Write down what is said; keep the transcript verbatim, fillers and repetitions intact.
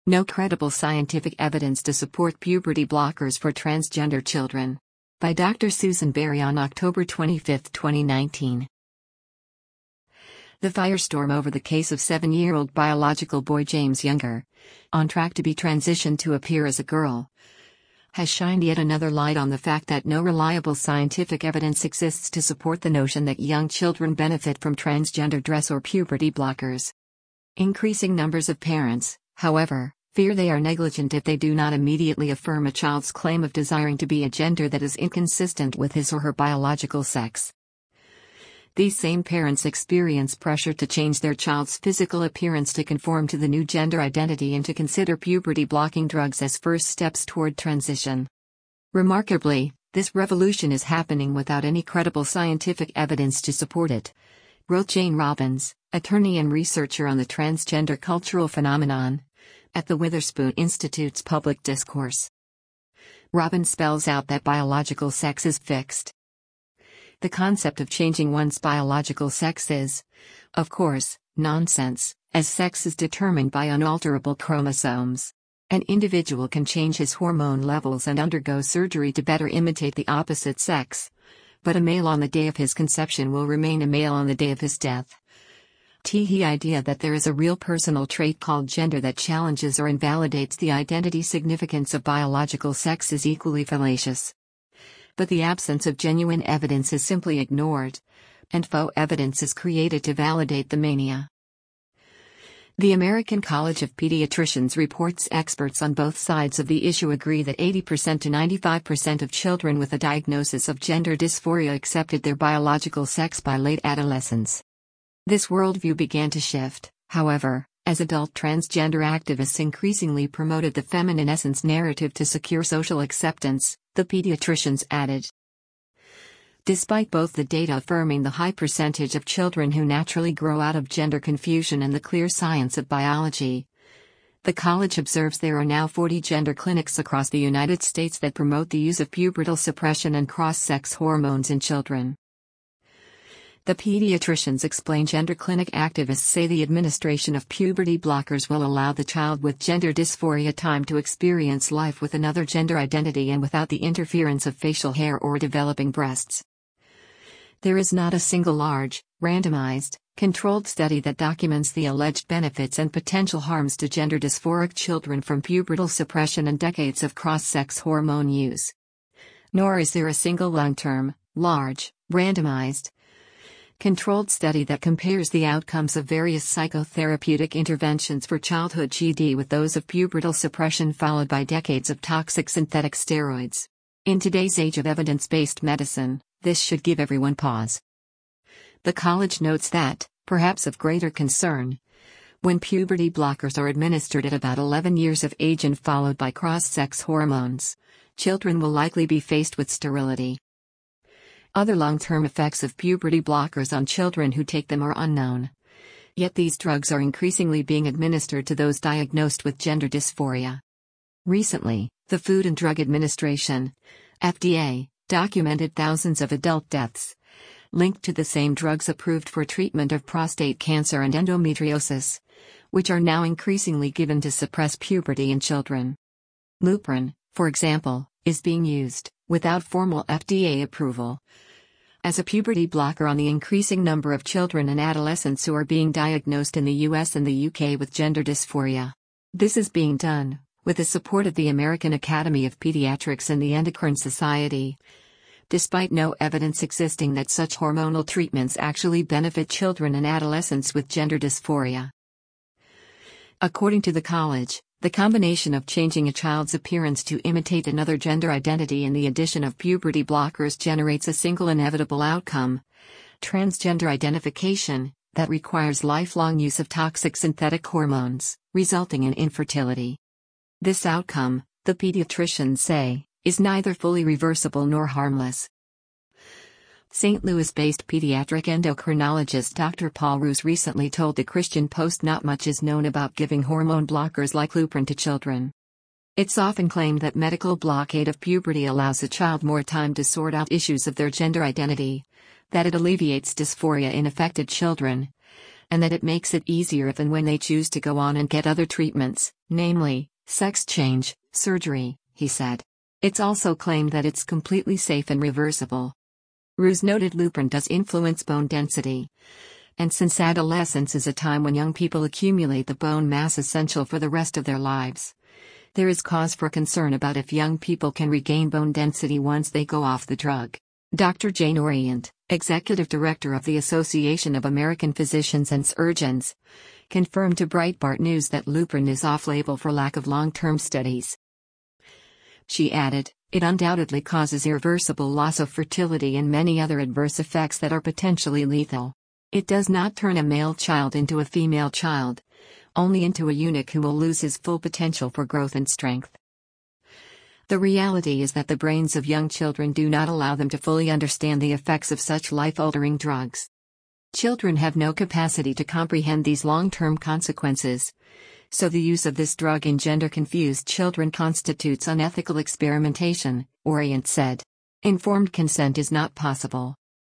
No credible scientific evidence to support puberty blockers for transgender children. By Doctor Susan Berry on October twenty-fifth, twenty nineteen. The firestorm over the case of seven-year-old biological boy James Younger, on track to be transitioned to appear as a girl, has shined yet another light on the fact that no reliable scientific evidence exists to support the notion that young children benefit from transgender dress or puberty blockers. Increasing numbers of parents, however, fear they are negligent if they do not immediately affirm a child's claim of desiring to be a gender that is inconsistent with his or her biological sex. These same parents experience pressure to change their child's physical appearance to conform to the new gender identity and to consider puberty-blocking drugs as first steps toward transition. Remarkably, this revolution is happening without any credible scientific evidence to support it, wrote Jane Robbins, attorney and researcher on the transgender cultural phenomenon, at the Witherspoon Institute's Public Discourse. Robbins spells out that biological sex is fixed. The concept of changing one's biological sex is, of course, nonsense, as sex is determined by unalterable chromosomes. An individual can change his hormone levels and undergo surgery to better imitate the opposite sex, but a male on the day of his conception will remain a male on the day of his death. The idea that there is a real personal trait called gender that challenges or invalidates the identity significance of biological sex is equally fallacious. But the absence of genuine evidence is simply ignored, and faux evidence is created to validate the mania. The American College of Pediatricians reports experts on both sides of the issue agree that eighty percent to ninety-five percent of children with a diagnosis of gender dysphoria accepted their biological sex by late adolescence. This worldview began to shift, however, as adult transgender activists increasingly promoted the feminine essence narrative to secure social acceptance, the pediatricians added. Despite both the data affirming the high percentage of children who naturally grow out of gender confusion and the clear science of biology, the college observes there are now forty gender clinics across the United States that promote the use of pubertal suppression and cross-sex hormones in children. The pediatricians explain gender clinic activists say the administration of puberty blockers will allow the child with gender dysphoria time to experience life with another gender identity and without the interference of facial hair or developing breasts. There is not a single large, randomized, controlled study that documents the alleged benefits and potential harms to gender dysphoric children from pubertal suppression and decades of cross-sex hormone use. Nor is there a single long-term, large, randomized, controlled study that compares the outcomes of various psychotherapeutic interventions for childhood G D with those of pubertal suppression followed by decades of toxic synthetic steroids. In today's age of evidence-based medicine, this should give everyone pause. The college notes that, perhaps of greater concern, when puberty blockers are administered at about eleven years of age and followed by cross-sex hormones, children will likely be faced with sterility. Other long-term effects of puberty blockers on children who take them are unknown. Yet these drugs are increasingly being administered to those diagnosed with gender dysphoria. Recently, the Food and Drug Administration, F D A, documented thousands of adult deaths linked to the same drugs approved for treatment of prostate cancer and endometriosis, which are now increasingly given to suppress puberty in children. Lupron, for example, is being used, without formal F D A approval, as a puberty blocker on the increasing number of children and adolescents who are being diagnosed in the U S and the U K with gender dysphoria. This is being done, with the support of the American Academy of Pediatrics and the Endocrine Society, despite no evidence existing that such hormonal treatments actually benefit children and adolescents with gender dysphoria. According to the college, the combination of changing a child's appearance to imitate another gender identity and the addition of puberty blockers generates a single inevitable outcome: transgender identification, that requires lifelong use of toxic synthetic hormones, resulting in infertility. This outcome, the pediatricians say, is neither fully reversible nor harmless. Saint Louis-based pediatric endocrinologist Doctor Paul Roos recently told the Christian Post not much is known about giving hormone blockers like Lupron to children. It's often claimed that medical blockade of puberty allows a child more time to sort out issues of their gender identity, that it alleviates dysphoria in affected children, and that it makes it easier if and when they choose to go on and get other treatments, namely, sex change, surgery, he said. It's also claimed that it's completely safe and reversible. Ruse noted Lupron does influence bone density. And since adolescence is a time when young people accumulate the bone mass essential for the rest of their lives, there is cause for concern about if young people can regain bone density once they go off the drug. Doctor Jane Orient, executive director of the Association of American Physicians and Surgeons, confirmed to Breitbart News that Lupron is off-label for lack of long-term studies. She added, "It undoubtedly causes irreversible loss of fertility and many other adverse effects that are potentially lethal. It does not turn a male child into a female child, only into a eunuch who will lose his full potential for growth and strength." The reality is that the brains of young children do not allow them to fully understand the effects of such life-altering drugs. Children have no capacity to comprehend these long-term consequences, so the use of this drug in gender-confused children constitutes unethical experimentation, Orient said. Informed consent is not possible.